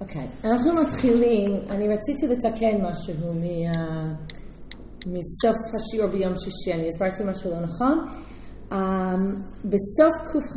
אוקיי, אנחנו מתחילים, אני רציתי לתקן משהו מסוף השיעור ביום שישי, אני הסברתי משהו לא נכון. בסוף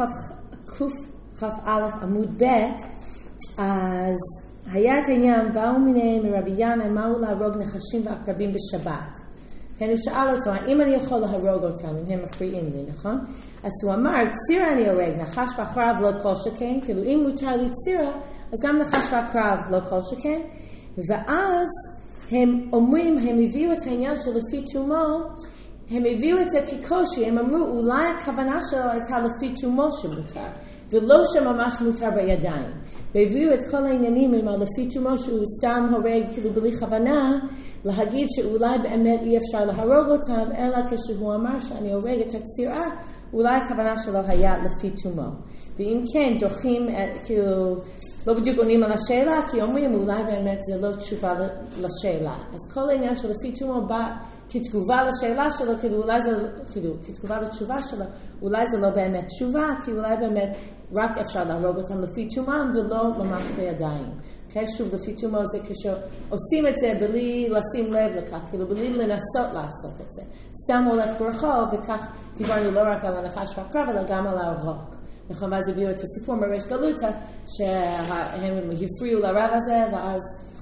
קכ"א עמוד ב', אז היה את העניין, באו מיני מרבי ינא, מהו להרוג נחשים ועקרבים בשבת. כן, הוא שאל אותו, האם אני יכול להרוג אותם, אם הם מפריעים לי, נכון? אז הוא אמר, צירה אני הורג, נחש ועקרב לא כל שכן, כאילו אם מותר לי צירה, אז גם נחש ועקרב לא כל שכן. ואז הם אומרים, הם הביאו את העניין של לפי תומו, הם הביאו את זה כקושי, הם אמרו, אולי הכוונה שלו הייתה לפי תומו שמותר, ולא שממש מותר בידיים. והביאו את כל העניינים עם לפי תומו שהוא סתם הורג כאילו בלי כוונה, להגיד שאולי באמת אי אפשר להרוג אותם, אלא כשהוא אמר שאני הורג את הצירה, אולי הכוונה שלו היה לפי תומו. ואם כן, דוחים, כאילו, לא בדיוק עונים על השאלה, כי אומרים אולי באמת זה לא תשובה לשאלה. אז כל העניין של לפי תומו בא כתגובה לשאלה שלו, כאילו אולי זה, כאילו, כתגובה לתשובה שלו, אולי זה לא באמת תשובה, כי אולי באמת רק אפשר להרוג אותם לפי תומם ולא ממש בידיים. Okay? שוב, לפי תומו זה כשעושים את זה בלי לשים לב לכך, כאילו בלי לנסות לעשות את זה. סתם הולך ברחוב, וכך דיברנו לא רק על הנחש והעקרב, אלא גם על ההרוג. נכון, ואז הביאו את הסיפור מריש גלותא, שהם הפריעו לרב הזה, ואז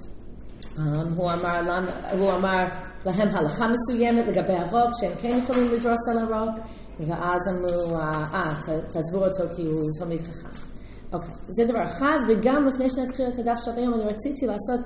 הוא אמר להם הלכה מסוימת לגבי הרוג, שהם כן יכולים לדרוס על הרוג, ואז אמרו, תעזבו אותו כי הוא תלמיד חכם. אוקיי, זה דבר אחד, וגם לפני שנתחיל את הדף של היום, אני רציתי לעשות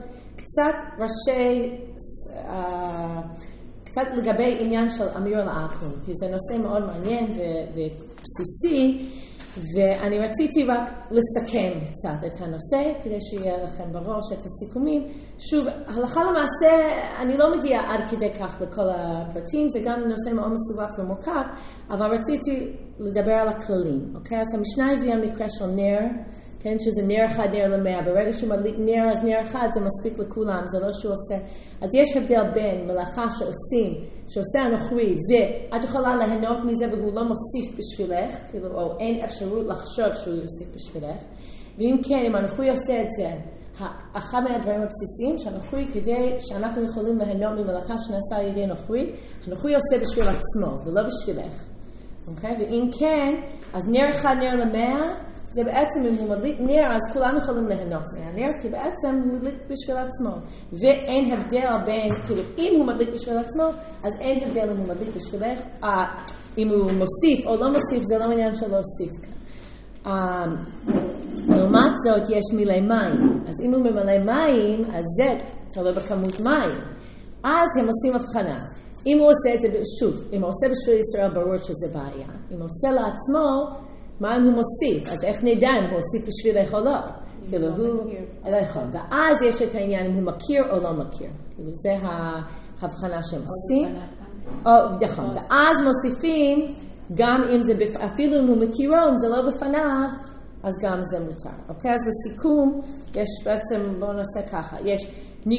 קצת לגבי עניין של אמיר לעכו"ם, כי זה נושא מאוד מעניין ובסיסי, ואני רציתי רק לסכם קצת את הנושא, כדי שיהיה לכם בראש את הסיכומים. שוב, הלכה למעשה, אני לא מגיעה עד כדי כך לכל הפרטים, זה גם נושא מאוד מסובך ומורכב, אבל רציתי לדבר על הכללים, אוקיי? אז המשנה הביאה מקרה של נר, כן, שזה נר אחד, נר למאה. ברגע שהוא מדליק נר, אז נר אחד זה מספיק לכולם, זה לא שהוא עושה. אז יש הבדל בין מלאכה שעושה הנוכרי, ואת יכולה ליהנות מזה והוא לא מוסיף בשבילך, כאילו, או אין אפשרות לחשוב שהוא יוסיף בשבילך. ואם כן, אם הנוכרי עושה את זה, אחד מהדברים הבסיסיים שהנוכרי, כדי שאנחנו יכולים ליהנות ממלאכה שנעשה על ידי נוכרי, הנוכרי עושה בשביל עצמו, ולא בשבילך. אוקיי? ואם כן, אז נר אחד, נר למאה, זה בעצם אם הוא מדליק נר, אז כולם יכולים ליהנות מהנר, כי בעצם הוא מדליק בשביל עצמו. ואין הבדל בין, כאילו, אם הוא מדליק בשביל עצמו, אז אין הבדל אם הוא מדליק בשבילך, אם הוא מוסיף או לא מוסיף, זה לא עניין של להוסיף כאן. לעומת זאת, יש מילי מים. אז אם הוא ממלא מים, אז זה תלוי בכמות מים. אז הם עושים הבחנה. אם הוא עושה את זה, שוב, אם הוא עושה בשביל ישראל, ברור שזה בעיה. אם הוא עושה לעצמו, מה אם הוא מוסיף? אז איך נדע אם הוא מוסיף בשבילך או לא? כאילו הוא לא יכול. ואז יש את העניין אם הוא מכיר או לא מכיר. כאילו זה ההבחנה שהם עושים. נכון. ואז מוסיפים, גם אם זה, אפילו אם הוא מכירו, אם זה לא בפניו, אז גם זה מותר. אוקיי? אז לסיכום, יש בעצם, בואו נעשה ככה. יש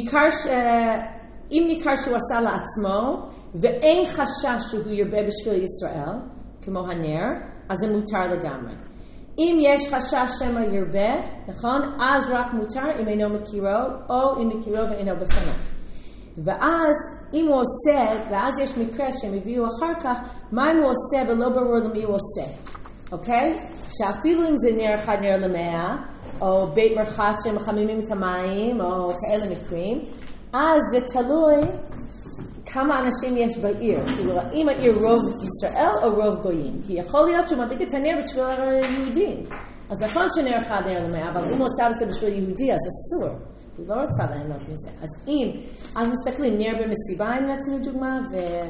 אם ניכר שהוא עשה לעצמו, ואין חשש שהוא ירבה בשביל ישראל, כמו הנר, אז זה מותר לגמרי. אם יש חשש שמא ירבה, נכון? אז רק מותר אם אינו מכירו, או אם מכירו ואינו בפניו. ואז אם הוא עושה, ואז יש מקרה שהם הביאו אחר כך, מה אם הוא עושה ולא ברור למי הוא עושה. אוקיי? שאפילו אם זה נר אחד, נר למאה, או בית מרחץ שמחממים את המים, או כאלה מקרים, אז זה תלוי כמה אנשים יש בעיר. כאילו, האם העיר רוב ישראל או רוב גויים? כי יכול להיות שהוא מדליק את הנר בשביל יהודים. אז נכון שנר אחד נר למאה, אבל אם הוא עושה את זה בשביל יהודי, אז אסור. הוא לא רוצה ליהנות מזה. אז מסתכלים, נר במסיבה, אם נתנו דוגמה,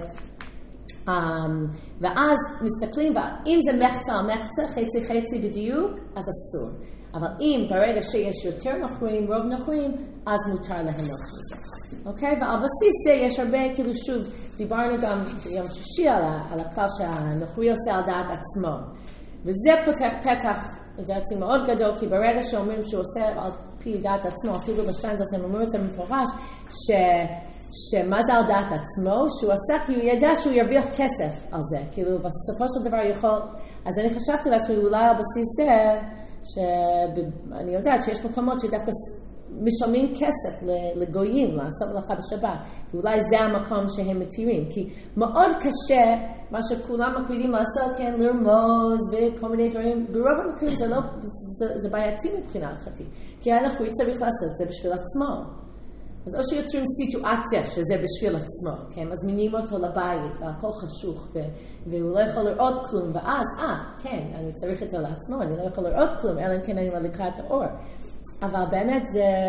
ואז מסתכלים, ואם זה מחצה על מחצה, חצי חצי בדיוק, אז אסור. אבל אם ברגע שיש יותר נוכרים, רוב נוכרים, אז מותר ליהנות מזה. אוקיי? ועל בסיס זה יש הרבה, כאילו שוב, דיברנו גם ביום שישי על הכלל שהנוכרי עושה על דעת עצמו. וזה פותח פתח, לדעתי מאוד גדול, כי ברגע שאומרים שהוא עושה על פי דעת עצמו, אפילו בשטיינזרס הם אומרים את זה מפורש, שמה זה על דעת עצמו? שהוא עשה כי הוא ידע שהוא ירוויח כסף על זה. כאילו בסופו של דבר יכול, אז אני חשבתי לעצמי אולי על בסיס זה, שאני יודעת שיש מקומות שדווקא משלמים כסף לגויים לעשות מלאכה בשבת, ואולי זה המקום שהם מתירים, כי מאוד קשה מה שכולם מקפידים לעשות, כן, לרמוז וכל מיני דברים, ברוב המקרים זה בעייתי מבחינה הלכתית, כי אנחנו צריך לעשות את זה בשביל עצמו. אז או שיוצרים סיטואציה שזה בשביל עצמו, כן, מזמינים אותו לבית והכל חשוך והוא לא יכול לראות כלום, ואז, כן, אני צריך את זה לעצמו, אני לא יכול לראות כלום, אלא אם כן אני מדליקה את האור. אבל באמת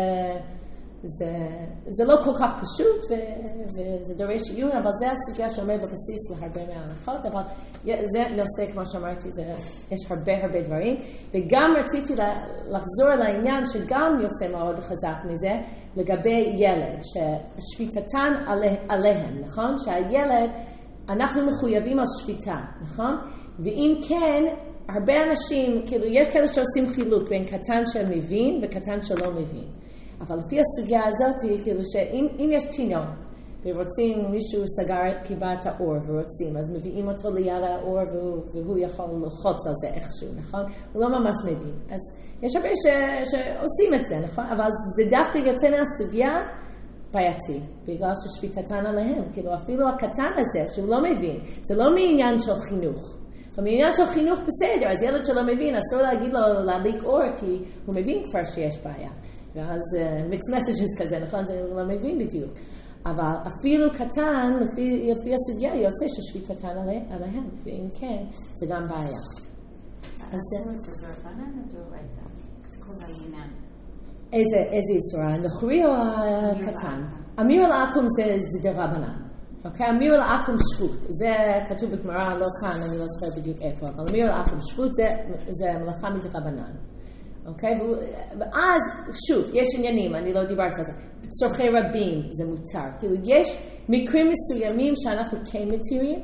זה לא כל כך פשוט וזה דורש עיון, אבל זה הסוגיה שעומד בבסיס להרבה מההלכות, אבל זה נושא, כמו שאמרתי, יש הרבה דברים, וגם רציתי לחזור לעניין שגם יוצא מאוד חזק מזה, לגבי ילד, ששפיטתן עליהם, נכון? שהילד, אנחנו מחויבים על שפיטה, נכון? ואם כן, הרבה אנשים, כאילו, יש כאלה שעושים חילוק בין קטן שמבין וקטן שלא מבין. אבל לפי הסוגיה הזאת, כאילו שאם יש תינוק, ורוצים, מישהו סגר קיבת האור ורוצים, אז מביאים אותו ליד האור והוא יכול ללחוץ על זה איכשהו, נכון? הוא לא ממש מבין. אז יש הרבה שעושים את זה, נכון? אבל זה דווקא יוצא מהסוגיה בעייתי, בגלל ששפיטתן עליהם. כאילו אפילו הקטן הזה שהוא לא מבין, זה לא מעניין של חינוך. מעניין של חינוך בסדר, אז ילד שלא מבין, אסור להגיד לו להדליק אור, כי הוא מבין כבר שיש בעיה. ואז mixed messages כזה, נכון? זה לא מבין בדיוק. אבל אפילו קטן, לפי הסוגיה, יוצא ששפיטתן עליהם, ואם כן, זה גם בעיה. אז זה רבנן או דאורייתא? את כל העניין. איזה איסור? הנוכרי או הקטן? אמיר אל-עכו"ם זה דרבנן. אוקיי, אמיר אל-עכו"ם שבות. זה כתוב בגמרא, לא כאן, אני לא זוכרת בדיוק איפה, אבל אמיר אל-עכו"ם שבות זה מלאכה מדרבנן. אוקיי? ואז, שוב, יש עניינים, אני לא דיברתי על זה. בצורכי רבים זה מותר. כאילו, יש מקרים מסוימים שאנחנו כן מתירים,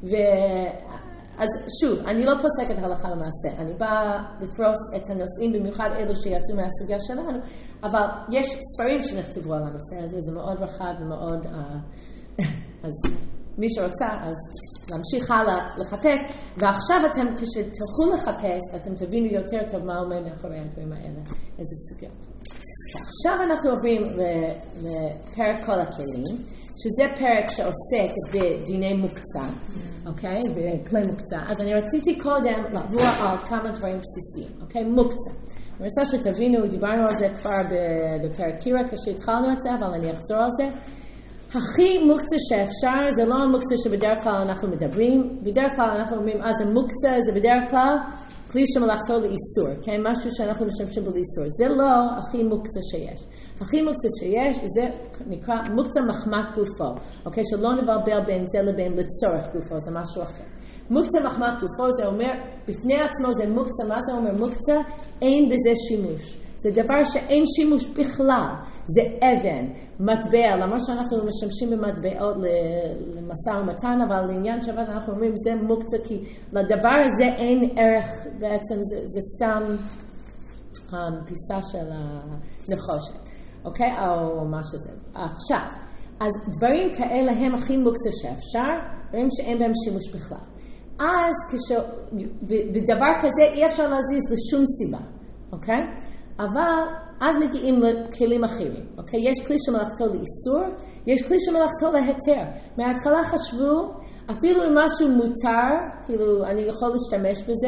אז שוב, אני לא פוסקת הלכה למעשה. אני באה לפרוס את הנושאים, במיוחד אלו שיצאו מהסוגיה שלנו, אבל יש ספרים שנכתבו על הנושא הזה, זה מאוד רחב ומאוד... אז מי שרוצה, אז להמשיך הלאה לחפש, ועכשיו אתם, כשתלכו לחפש, אתם תבינו יותר טוב מה עומד מאחורי הדברים האלה, איזה סוגיות. עכשיו אנחנו עוברים לפרק כל הכלים, שזה פרק שעוסק בדיני מוקצה, אוקיי? בכלי מוקצה. אז אני רציתי קודם לעבור על כמה דברים בסיסיים, אוקיי? מוקצה. אני רוצה שתבינו, דיברנו על זה כבר בפרק קירה, כשהתחלנו את זה, אבל אני אחזור על זה. הכי מוקצה שאפשר, זה לא המוקצה שבדרך כלל אנחנו מדברים. בדרך כלל אנחנו אומרים, זה מוקצה, זה בדרך כלל כלי שמלאכתו לאיסור, כן? משהו שאנחנו משתמשים בו לאיסור. זה לא הכי מוקצה שיש. הכי מוקצה שיש, זה נקרא מוקצה מחמת גופו, אוקיי? שלא נבלבל בין זה לבין לצורך גופו, זה משהו אחר. מוקצה מחמת גופו, זה אומר, בפני עצמו זה מוקצה, מה זה אומר מוקצה? אין בזה שימוש. זה דבר שאין שימוש בכלל. זה אבן, מטבע, למרות שאנחנו משתמשים במטבעות למשא ומתן, אבל לעניין שבת אנחנו אומרים זה מוקצה, כי לדבר הזה אין ערך, בעצם זה סתם פיסה של הנחושת, אוקיי? או מה שזה. עכשיו, אז דברים כאלה הם הכי מוקצה שאפשר, דברים שאין בהם שימוש בכלל. אז בדבר כזה אי אפשר להזיז לשום סיבה, אוקיי? אבל אז מגיעים לכלים אחרים, אוקיי? יש כלי שמלאכתו לאיסור, יש כלי שמלאכתו להיתר. מההתחלה חשבו, אפילו אם משהו מותר, כאילו אני יכול להשתמש בזה,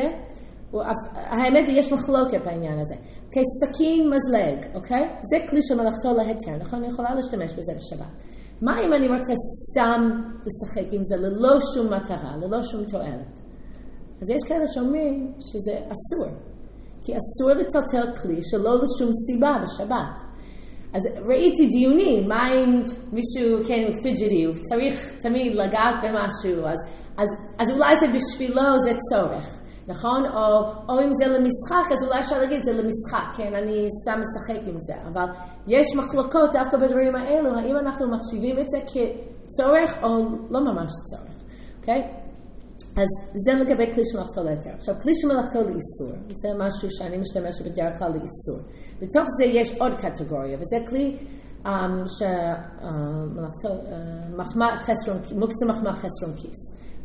האמת היא יש מחלוקת בעניין הזה. אוקיי, סכין מזלג, אוקיי? זה כלי שמלאכתו להיתר, נכון? אני יכולה להשתמש בזה בשבת. מה אם אני רוצה סתם לשחק עם זה ללא שום מטרה, ללא שום תועלת? אז יש כאלה שאומרים שזה אסור. כי אסור לטלטל כלי שלא לשום סיבה בשבת. אז ראיתי דיונים, מה אם מישהו כן פיג'יטי, הוא צריך תמיד לגעת במשהו, אז אולי זה בשבילו זה צורך, נכון? או אם זה למשחק, אז אולי אפשר להגיד זה למשחק, כן, אני סתם משחק עם זה, אבל יש מחלוקות דווקא בדברים האלו, האם אנחנו מחשיבים את זה כצורך או לא ממש צורך, אוקיי? אז זה לגבי כלי שמלאכתו להיתר. עכשיו, כלי שמלאכתו לאיסור, זה משהו שאני משתמשת בדרך כלל לאיסור. בתוך זה יש עוד קטגוריה, וזה כלי שמלאכתו, מוקצה מחמא חסרון כיס.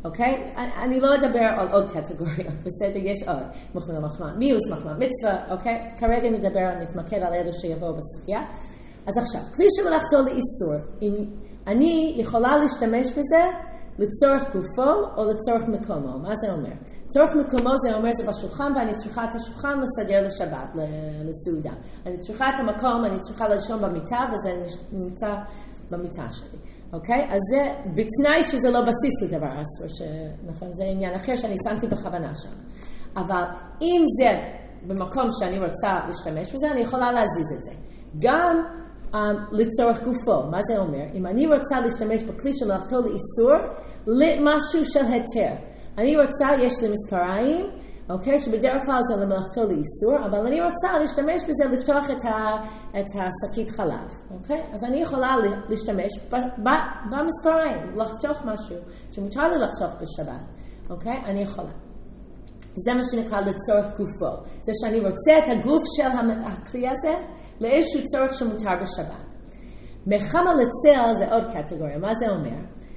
אוקיי? אני לא אדבר על עוד קטגוריות, בסדר? יש עוד. מחמאה מחמאה, מיוס מחמאה, מצווה, אוקיי? כרגע נתמקד על אלה שיבואו בסוגיה. אז עכשיו, כלי שמלאכתו לאיסור, אם אני יכולה להשתמש בזה לצורך גופו או לצורך מקומו. מה זה אומר? צורך מקומו זה אומר זה בשולחן, ואני צריכה את השולחן לסדר לשבת, לסעודה. אני צריכה את המקום, אני צריכה לישון במיטה, וזה נמצא במיטה שלי. אוקיי? אז זה בתנאי שזה לא בסיס לדבר אסור, נכון? זה עניין אחר שאני שמתי בכוונה שם. אבל אם זה במקום שאני רוצה להשתמש בזה, אני יכולה להזיז את זה. גם לצורך גופו. מה זה אומר? אם אני רוצה להשתמש בכלי שמלאכתו לאיסור, למשהו של היתר. אני רוצה, יש לי מספריים, אוקיי? שבדרך כלל זה למלאכתו לאיסור, אבל אני רוצה להשתמש בזה לפתוח את השקית חלב, אוקיי? אז אני יכולה להשתמש במספריים, לחתוך משהו שמותר לי לחתוך בשבת, אוקיי? אני יכולה. זה מה שנקרא לצורך גופו. זה שאני רוצה את הגוף של הכלי הזה לאיזשהו צורך שמותר בשבת. מחמה לצל זה עוד קטגוריה. מה זה אומר?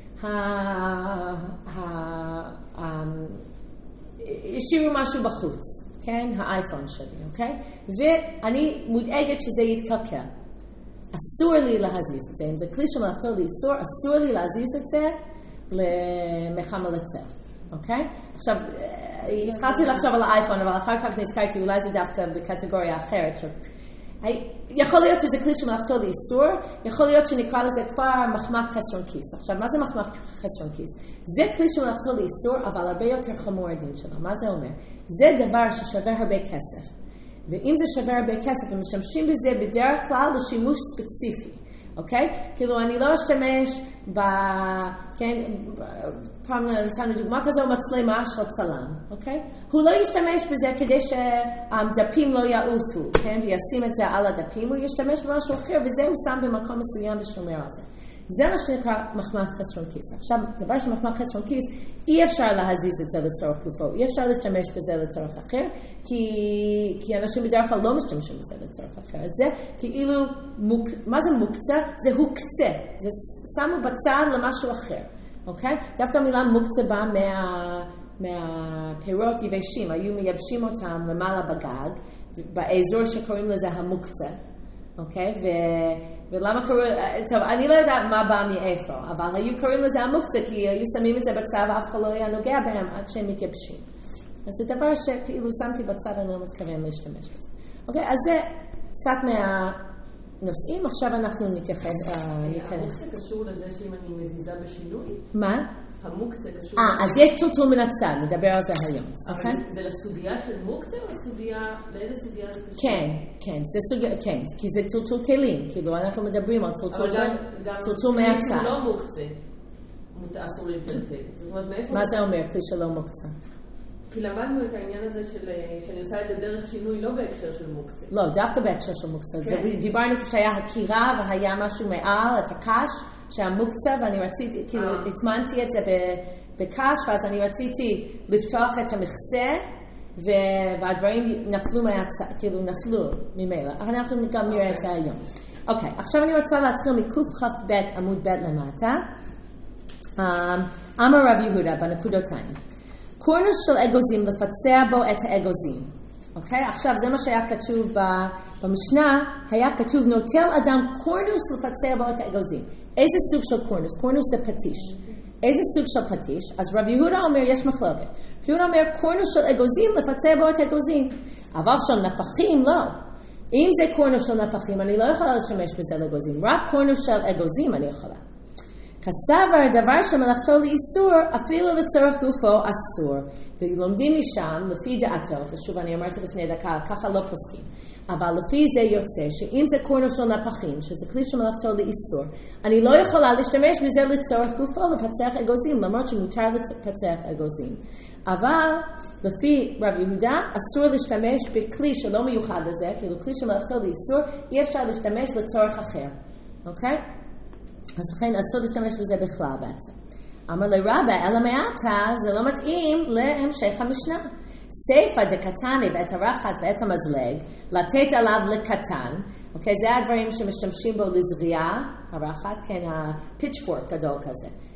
השאירו משהו בחוץ, כן? האייפון שלי, אוקיי? ואני מודאגת שזה יתקלקל. אסור לי להזיז את זה. אם זה כלי שמלאכתו לאיסור, אסור לי להזיז את זה למחמה לצל. אוקיי? עכשיו, התחלתי לחשוב על האייפון, אבל אחר כך נזכרתי, אולי זה דווקא בקטגוריה אחרת. יכול להיות שזה כלי שמלאכתו לאיסור, יכול להיות שנקרא לזה כבר מחמד חסרון כיס. עכשיו, מה זה מחמד חסרון כיס? זה כלי שמלאכתו לאיסור, אבל הרבה יותר חמור הדין שלו. מה זה אומר? זה דבר ששווה הרבה כסף. ואם זה שווה הרבה כסף, הם משתמשים בזה בדרך כלל לשימוש ספציפי. אוקיי? כאילו אני לא אשתמש כן, פעם נתנו דוגמה כזו, מצלמה של צלם, אוקיי? הוא לא ישתמש בזה כדי שהדפים לא יעופו, כן? וישים את זה על הדפים, הוא ישתמש במשהו אחר, וזה הוא שם במקום מסוים ושומר על זה. זה מה שנקרא מחמד חסרון כיס. עכשיו, דבר שמחמד חסרון כיס, אי אפשר להזיז את זה לצורך גופו, אי אפשר להשתמש בזה לצורך אחר, כי אנשים בדרך כלל לא משתמשים בזה לצורך אחר. אז זה כאילו, מה זה מוקצה? זה הוקצה, זה שמו בצד למשהו אחר, אוקיי? דווקא המילה מוקצה באה מהפירות יבשים, היו מייבשים אותם למעלה בגג, באזור שקוראים לזה המוקצה. אוקיי? ולמה קוראים, טוב, אני לא יודעת מה בא מאיפה, אבל היו קוראים לזה המוקצה, כי היו שמים את זה בצד ואף אחד לא היה נוגע בהם עד שהם מתייבשים. אז זה דבר שכאילו שמתי בצד, אני לא מתכוון להשתמש בזה. אוקיי? אז זה קצת מהנושאים, עכשיו אנחנו נתייחד. המוקצה קשור לזה שאם אני מזיזה בשינוי? מה? המוקצה קשור... אז יש טלטול מן הצד, נדבר על זה היום. אבל זה לסוגיה של מוקצה או לאיזה סוגיה זה קשור? כן, זה סוגיה, כן, כי זה טלטול כלים, כאילו אנחנו מדברים על טלטול מהצד. כלי שלא מוקצה, אסור להתטלטל. זאת אומרת, מאיפה... מה זה אומר, כלי שלא מוקצה? כי למדנו את העניין הזה שאני עושה את זה דרך שינוי, לא בהקשר של מוקצה. לא, דווקא בהקשר של מוקצה. דיברנו כשהיה הקירה והיה משהו מעל, את הקש, שהיה מוקצה, ואני רציתי, כאילו, התמנתי את זה בקש, ואז אני רציתי לפתוח את המכסה, והדברים נפלו מהצד, כאילו נפלו ממילא. אבל אנחנו גם נראה את זה היום. אוקיי, עכשיו אני רוצה להתחיל מקוף כ"ב עמוד ב' למטה. אמר רב יהודה בנקודותיים. קורנוס של אגוזים, לפצע בו את האגוזים. אוקיי? עכשיו זה מה שהיה כתוב במשנה, היה כתוב נוטל אדם קורנוס לפצע בו את האגוזים. איזה סוג של קורנוס? קורנוס זה פטיש. איזה סוג של פטיש? אז רב יהודה אומר יש מחלוקת. רב יהודה אומר קורנוס של אגוזים לפצע בו את האגוזים. אבל של נפחים לא. אם זה קורנוס של נפחים אני לא יכולה להשתמש בזה לאגוזים. רק קורנוס של אגוזים אני יכולה. כסבר דבר שמלאכתו לאיסור, אפילו לצורך גופו אסור. ולומדים משם, לפי דעתו, ושוב אני אמרתי לפני דקה, ככה לא פוסקים. אבל לפי זה יוצא, שאם זה קורנוס של נפחים, שזה כלי שמלאכתו לאיסור, אני לא יכולה להשתמש בזה לצורך גופו, לפצח אגוזים, למרות שמותר לפצח אגוזים. אבל לפי רב יהודה, אסור להשתמש בכלי שלא מיוחד לזה, כאילו כלי שמלאכתו לאיסור, אי אפשר להשתמש לצורך אחר. אוקיי? אז לכן אסור להשתמש בזה בכלל בעצם. אמר לרבה, אלא מעטה, זה לא מתאים להמשך המשנה. סייפה דקטני ואת הרחת ואת המזלג, לתת עליו לקטן, אוקיי, זה הדברים שמשתמשים בו לזריעה, הרחת, כן, הפיצ'פורק גדול כזה.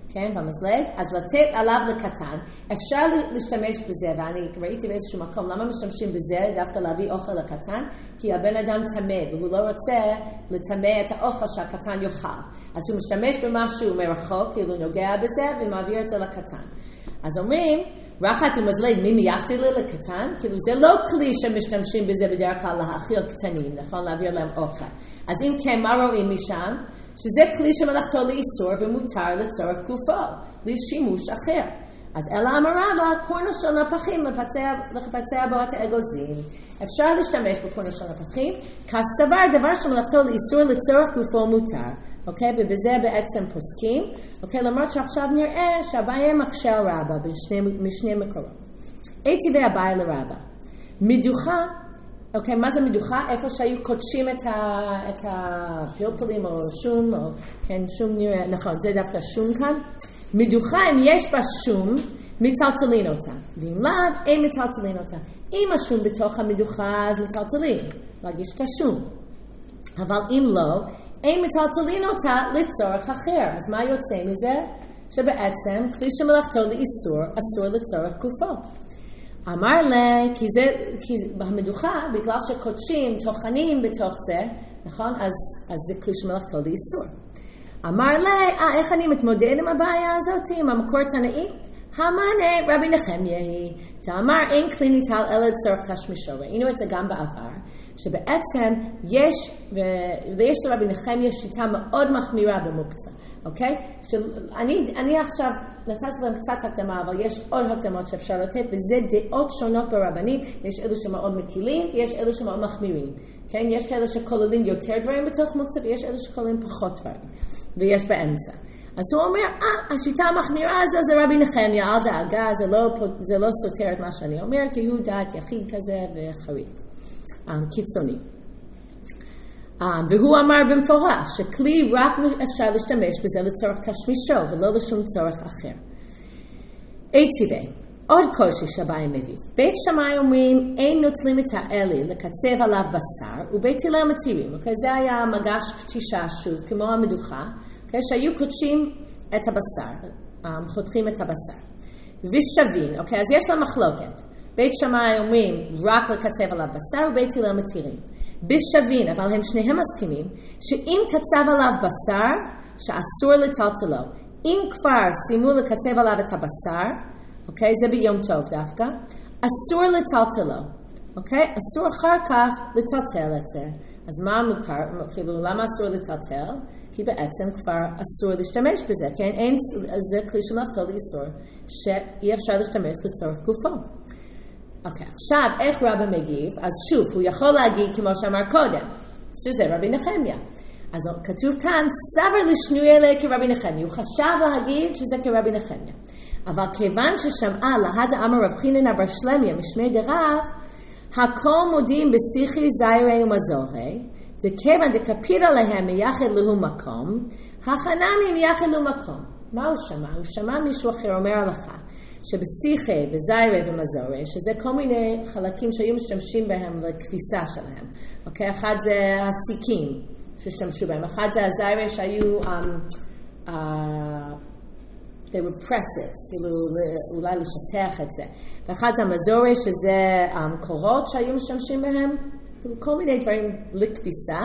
כן, במזלג, אז לתת עליו לקטן, אפשר להשתמש בזה, ואני ראיתי באיזשהו מקום, למה משתמשים בזה, דווקא להביא אוכל לקטן? כי הבן אדם טמא, והוא לא רוצה לטמא את האוכל שהקטן יאכל. אז הוא משתמש במשהו מרחוק, כאילו נוגע בזה, ומעביר את זה לקטן. אז אומרים, רחת ומזלג, מי מייחד לי לקטן? כאילו זה לא כלי שמשתמשים בזה בדרך כלל להאכיל קטנים, נכון? להעביר להם אוכל. אז אם כן, מה רואים משם? שזה כלי שמלאכתו לאיסור ומותר לצורך גופו, לשימוש אחר. אז אלא אמר רבא, קורנו של נפחים לפצע בו את האגוזים. אפשר להשתמש בקורנו של נפחים, כסבר דבר שמלאכתו לאיסור לצורך גופו מותר. אוקיי? ובזה בעצם פוסקים. אוקיי? למרות שעכשיו נראה שהבעיה מקשה על רבא משני מקורות. הייתי והבעיה לרבא. מדוחה, אוקיי, מה זה מדוחה? איפה שהיו קודשים את הפלפלים או שום, או כן, שום נראה, נכון, זה דווקא שום כאן. מדוחה, אם יש בה שום, מטלטלין אותה. ואם לא, אין מטלטלין אותה. אם השום בתוך המדוחה, אז מטלטלין, להגיש את השום. אבל אם לא, אין מטלטלין אותה לצורך אחר. אז מה יוצא מזה? שבעצם, כלי שמלאכתו לאיסור, אסור לצורך גופו. אמר לי, כי במדוכה, בגלל שקודשים, טוחנים בתוך זה, נכון? אז זה כלי שמלאכתו לאיסור. אמר לי, איך אני מתמודד עם הבעיה הזאת, עם המקור תנאים? המענה, רבי נחמיה היא, תאמר, אין כלי ניטל אלא לצורך תשמישו. ראינו את זה גם בעבר, שבעצם ויש לרבי נחמיה שיטה מאוד מחמירה במוקצה, אוקיי? אני עכשיו נתתי להם קצת הקדמה, אבל יש עוד הקדמות שאפשר לתת, וזה דעות שונות ברבנים, יש אלו שמאוד מקילים, יש אלו שמאוד מחמירים, כן? יש כאלה שכוללים יותר דברים בתוך מוקצה, ויש אלו שכוללים פחות דברים, ויש באמצע. אז הוא אומר, השיטה המחמירה הזו זה רבי נחמיה, אל דאגה, זה לא סותר את מה שאני אומר, כי הוא דעת יחיד כזה וחריף, קיצוני. והוא אמר במפורש שכלי רק אפשר להשתמש בזה לצורך תשמישו ולא לשום צורך אחר. עוד קושי שבאי מביא. בית שמאי אומרים אין נוטלים את האלי לקצב עליו בשר ובית הלל מתירים. זה היה מגש קטישה שוב כמו המדוכה שהיו קודשים את הבשר, חותכים את הבשר. ושווין, אז יש לה מחלוקת. בית שמאי אומרים רק לקצב עליו בשר ובית הלל מתירים. בשווין, אבל הם שניהם מסכימים, שאם קצב עליו בשר, שאסור לטלטלו. אם כבר שימו לקצב עליו את הבשר, זה ביום טוב דווקא, אסור לטלטלו. אסור אחר כך לטלטל את זה. אז מה מוכר? כאילו, למה אסור לטלטל? כי בעצם כבר אסור להשתמש בזה, כן? זה כלי שמלאכתו לאיסור, שאי אפשר להשתמש לצורך גופו. עכשיו, איך רבא מגיב? אז שוב, הוא יכול להגיד כמו שאמר קודם, שזה רבי נחמיה. אז כתוב כאן, סבר לשנוי אלה כרבי נחמיה. הוא חשב להגיד שזה כרבי נחמיה. אבל כיוון ששמעה להד אמר רב חינן אבר שלמיה משמי דרב, הכל מודים בשיחי זיירי ומזורי, דכיוון דקפיד עליהם מייחד לו מקום, החנמי מייחד לו מקום. מה הוא שמע? הוא שמע מישהו אחר אומר הלכה. שבשיחה וזיירה ומזורה, שזה כל מיני חלקים שהיו משתמשים בהם לכביסה שלהם. אחד זה הסיקים ששתמשו בהם, אחד זה הזיירה שהיו they were pressive, כאילו אולי לשטח את זה. ואחד זה המזורה שזה קורות שהיו משתמשים בהם, כל מיני דברים לכביסה.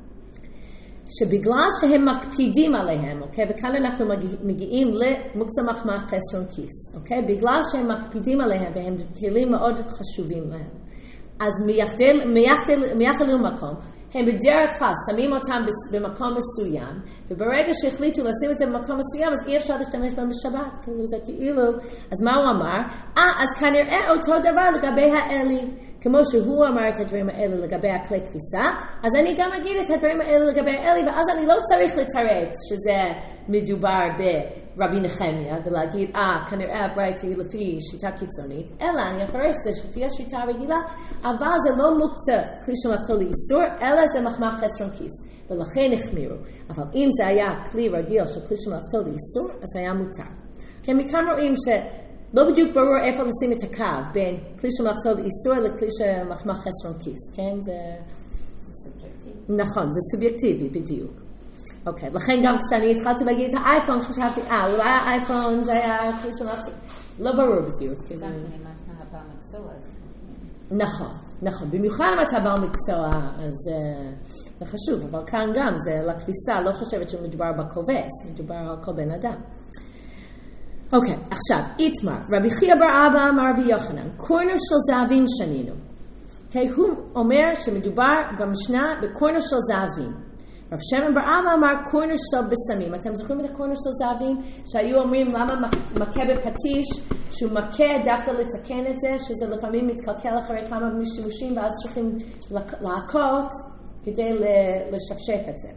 שבגלל שהם מקפידים עליהם, וכאן אנחנו מגיעים למוקצה מחמח חסרון כיס, בגלל שהם מקפידים עליהם והם כלים מאוד חשובים להם, אז מייחלו מקום, הם בדרך כלל שמים אותם במקום מסוים, וברגע שהחליטו לשים את זה במקום מסוים, אז אי אפשר להשתמש בהם בשבת, זה כאילו, אז מה הוא אמר? אז כנראה אותו דבר לגבי האלי, כמו שהוא אמר את הדברים האלה לגבי הכלי כביסה, אז אני גם אגיד את הדברים האלה לגבי האלי, ואז אני לא צריך לתרץ שזה מדובר ברבי נחמיה, ולהגיד, כנראה הברייתא היא לפי שיטה קיצונית, אלא אני אפרש שזה לפי השיטה הרגילה, אבל זה לא מוקצה כלי שמלאכתו לאיסור, אלא זה מחמח חסרון כיס, ולכן החמירו. אבל אם זה היה כלי רגיל של כלי שמלאכתו לאיסור, אז היה מותר. מכאן רואים לא בדיוק ברור איפה לשים את הקו בין כלי שמלאכתו לאיסור לכלי שמחמח חסרון כיס, כן? זה סובייקטיבי. נכון, זה סובייקטיבי בדיוק. אוקיי, לכן גם כשאני התחלתי להגיד את האייפון, חשבתי, אולי האייפון זה היה לא ברור בדיוק. גם אם אתה הבא מקצוע. נכון. במיוחד אם אתה בעל מקצוע, אז זה חשוב, אבל כאן גם, זה לכביסה, לא חושבת שמדובר בכובס, מדובר על כל בן אדם. אוקיי, עכשיו, איתמר, רבי חייא בר אבא אמר רבי יוחנן, קורנר של זהבים שנינו. אוקיי, הוא אומר שמדובר במשנה בקורנר של זהבים. רב שמן בר אבא אמר קורנר של בסמים. אתם זוכרים את הקורנר של זהבים? שהיו אומרים למה מכה בפטיש, שהוא מכה דווקא לתקן את זה, שזה לפעמים מתקלקל אחרי כמה שימושים, ואז צריכים להכות כדי לשפשף את זה.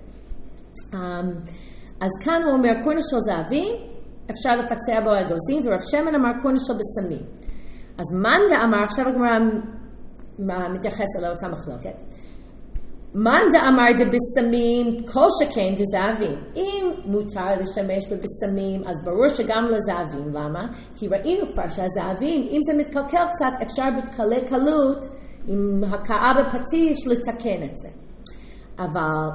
אז כאן הוא אומר קורנר של זהבים, אפשר לפצע בו אגוזים, ורב שמן אמר קורנר של בסמים. אז מנדה אמר, עכשיו הגמרא מתייחס אל אותה מחלוקת. מנדה אמר דבסמים, כל שכן דזהבים. אם מותר להשתמש בבסמים, אז ברור שגם לזהבים. למה? כי ראינו כבר שהזהבים, אם זה מתקלקל קצת, אפשר בקלי קלות, עם הכאה בפטיש, לתקן את זה. אבל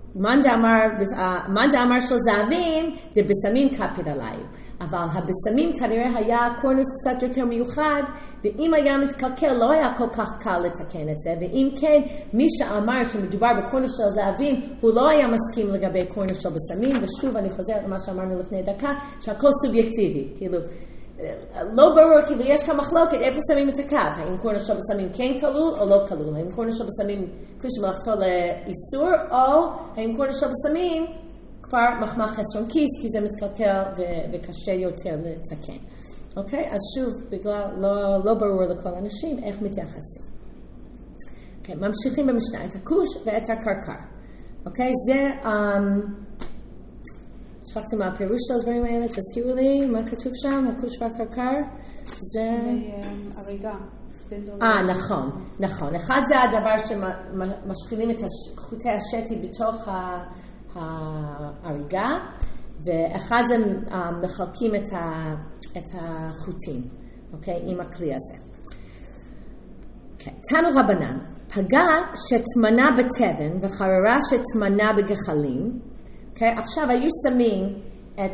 מנדה אמר של זהבים, דבסמים כפית עליי. אבל הבסמים כנראה היה קורנוס קצת יותר מיוחד, ואם היה מתקלקל לא היה כל כך קל לתקן את זה, ואם כן, מי שאמר שמדובר בקורנוס של זהבים, הוא לא היה מסכים לגבי קורנוס של בסמים, ושוב אני חוזרת למה שאמרנו לפני דקה, שהכל סובייקטיבי, כאילו, לא ברור, כאילו יש כאן מחלוקת, איפה שמים את הקו, האם קורנוס של בסמים כן כלול או לא כלול, האם קורנוס של בסמים כלי שמלאכתו לאיסור, או האם קורנוס של בסמים כבר מחמא חסרון כיס, כי זה מתקלקל וקשה יותר לתקן. אוקיי? אז שוב, בגלל לא ברור לכל האנשים איך מתייחסים. אוקיי, ממשיכים במשנה את הכוש ואת הקרקר. אוקיי? זה, שכחתי מה הפירוש של הדברים האלה, תזכירו לי, מה כתוב שם, הכוש והקרקר? זה הריגה. נכון. אחד זה הדבר שמשחילים את חוטי השתי בתוך ההריגה, ואחד זה מחלקים את החוטים, אוקיי, עם הכלי הזה. אוקיי, תנו רבנן, פגע שתמנה בתבן וחררה שתמנה בגחלים, אוקיי, עכשיו היו שמים את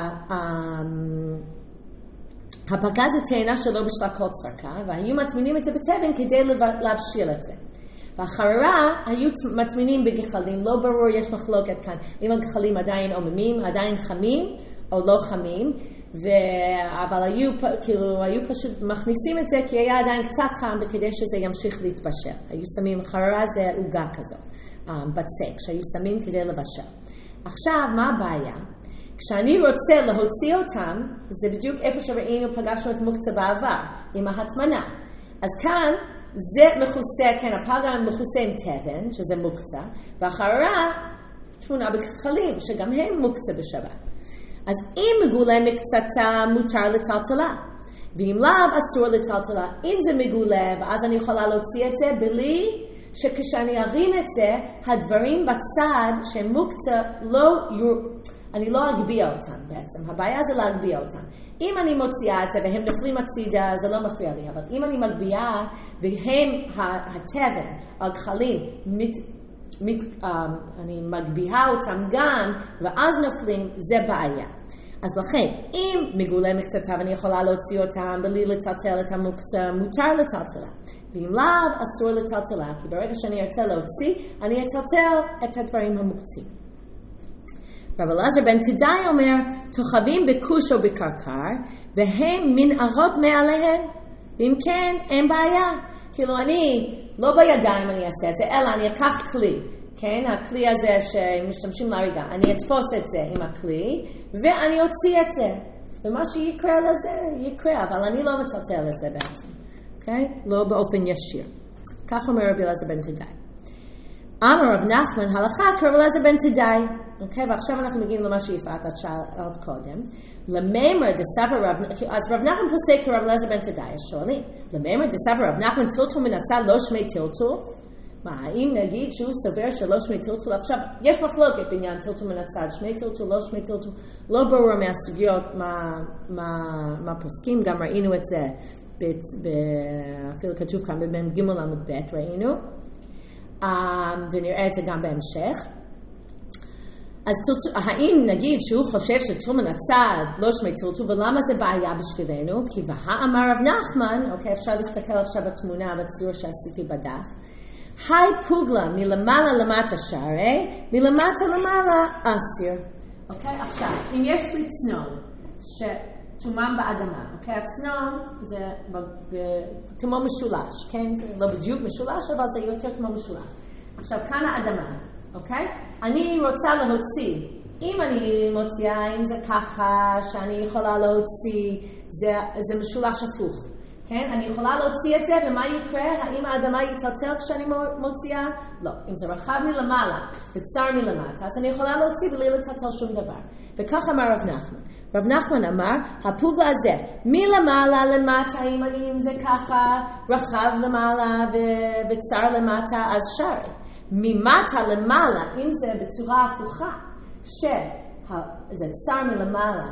הפגע זה תאנה שלא בשלה כל צרכה, והיו מטמינים את זה בתבן כדי להבשיל את זה. והחררה היו מטמינים בגחלים, לא ברור, יש מחלוקת כאן, אם הגחלים עדיין עוממים, עדיין חמים או לא חמים, אבל היו פשוט מכניסים את זה כי היה עדיין קצת חם וכדי שזה ימשיך להתבשל. היו שמים, חררה זה עוגה כזאת, בצק, שהיו שמים כדי לבשל. עכשיו, מה הבעיה? כשאני רוצה להוציא אותם, זה בדיוק איפה שראינו, פגשנו את מוקצה בעבר, עם ההטמנה. אז כאן, זה מכוסה, כן, הפגע מכוסה עם תבן, שזה מוקצה, והחררה תמונה בגחלים, שגם הם מוקצה בשבת. אז אם מגולה מקצתה, מותר לטלטלה, ואם לאו, אסור לטלטלה. אם זה מגולה, ואז אני יכולה להוציא את זה, בלי שכשאני ארים את זה, הדברים בצד שהם מוקצה, אני לא אגביע אותם בעצם. הבעיה זה להגביע אותם. אם אני מוציאה את זה והם נפלים הצידה, זה לא מפריע לי. אבל אם אני מגביעה והם התבן, הגחלים, אני מגביעה אותם גם, ואז נפלים, זה בעיה. אז לכן, אם מגולה מקצתה ואני יכולה להוציא אותם בלי לטלטל את המוקצה, מותר לטלטלה. ואם לאו, אסור לטלטלה. כי ברגע שאני ארצה להוציא, אני אטלטל את הדברים המוקצים. רב אלעזר בן תדאי אומר, תוכבים בכוש או בקרקר, והם מנערות מעליהם, ואם כן, אין בעיה. כאילו אני, לא בידיים אני אעשה את זה, אלא אני אקח כלי, כן? הכלי הזה שמשתמשים להריגה, אני אתפוס את זה עם הכלי, ואני אוציא את זה. ומה שיקרה לזה, יקרה, אבל אני לא מטלטל את זה בעצם, אוקיי? לא באופן ישיר. כך אומר רב אלעזר בן תדאי. אמר רב נחמן, הלכה כרב אלעזר בן תדאי. אוקיי, ועכשיו אנחנו מגיעים למה שיפעת עד שאלת קודם. למאמר דסבר רב, אז רב נחמן פוסק כרב אלעזר בן תדאי, שואלים, למאמר דסבר רב נחמן טלטול מן הצד לא שמי טלטול? מה, האם נגיד שהוא סובר שלא שמי טלטול? עכשיו, יש מחלוקת בעניין טלטול מן הצד, שמי טלטול, לא שמי טלטול, לא ברור מהסוגיות מה פוסקים, גם ראינו את זה, אפילו כתוב כאן במ"ג עמוד ב' ראינו, ונראה את זה גם בהמשך. אז האם נגיד שהוא חושב שטול מן הצד לא שמי טלטול, ולמה זה בעיה בשבילנו? כי והאמר רב נחמן, אוקיי, אפשר להסתכל עכשיו בתמונה, בציור שעשיתי בדף, היי פוגלה, מלמעלה למטה שרי, מלמטה למעלה אסיר. אוקיי, עכשיו, אם יש לי צנון שטומם באדמה, אוקיי, הצנון זה כמו משולש, כן? זה לא בדיוק משולש, אבל זה יותר כמו משולש. עכשיו, כאן האדמה, אוקיי? אני רוצה להוציא, אם אני מוציאה, אם זה ככה, שאני יכולה להוציא, זה משולש הפוך. כן? אני יכולה להוציא את זה, ומה יקרה? האם האדמה יתעצל כשאני מוציאה? לא. אם זה רחב מלמעלה וצר מלמטה, אז אני יכולה להוציא בלי לתעצל שום דבר. וכך אמר רב נחמן. רב נחמן אמר, הפוגלה הזה, מלמעלה למטה, אם זה ככה, רחב למעלה וצר למטה, אז שרי. ממטה למעלה, אם זה בצורה הפוכה, שזה צר מלמעלה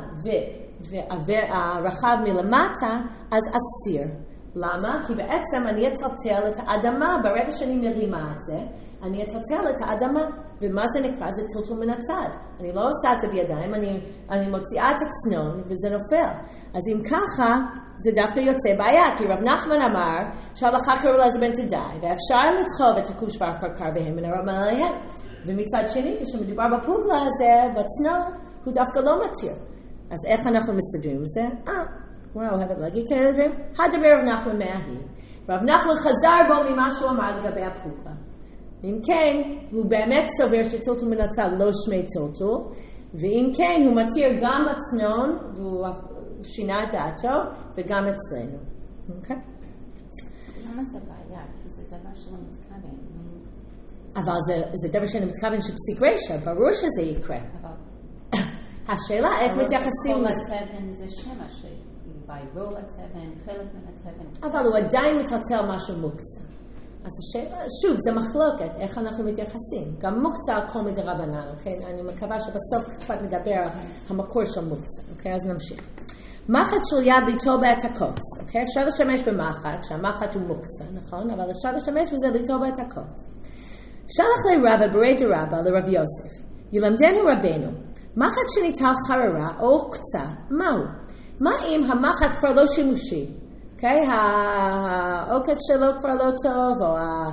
והרחב מלמטה, אז אסיר. למה? כי בעצם אני אטלטל את האדמה, ברגע שאני מרימה את זה, אני אטלטל את האדמה. ומה זה נקרא? זה טלטול מן הצד. אני לא עושה את זה בידיים, אני מוציאה את הצנון וזה נופל. אז אם ככה, זה דווקא יוצא בעיה, כי רב נחמן אמר שההלכה קראו לזה בין תדאי, ואפשר לדחוב את הכוש והקרקר בהם ונראה עליהם. ומצד שני, כשמדובר בפוגלה הזה, בצנון, הוא דווקא לא מתיר. אז איך אנחנו מסתדרים עם זה? וואו, אוהבת להגיד כאלה דברים. הדבר רב נחמן מההיא. רב נחמן חזר בו ממה שהוא אמר לגבי הפוגלה. אם כן, הוא באמת סובר שטלטול מן הצד לא שמי טלטול, ואם כן, הוא מתיר גם בצנון, והוא שינה את דעתו, וגם אצלנו. אוקיי? למה זה בעיה? כי זה דבר שלא מתכוון. אבל זה דבר שאני מתכוון שפסיק רשע, ברור שזה יקרה. השאלה איך מתייחסים כל התבן זה שם שבעירו התבן, חלק מן התבן. אבל הוא עדיין מטלטל משהו מוקצה. אז השאלה, שוב, זה מחלוקת, איך אנחנו מתייחסים. גם מוקצה על כל מדרבנן, אוקיי? אני מקווה שבסוף קצת נדבר על המקור של מוקצה, אוקיי? אז נמשיך. מחט של יד ליטול בהעתקות, אוקיי? אפשר להשתמש במחט, שהמחט הוא מוקצה, נכון? אבל אפשר להשתמש בזה ליטול בהעתקות. שלח לרבא ברי דרבא לרב יוסף, ילמדנו רבנו, מחט שניטל חררה או קצה, מהו? מה אם המחט כבר לא שימושי? אוקיי? העוקץ שלו כבר לא טוב, או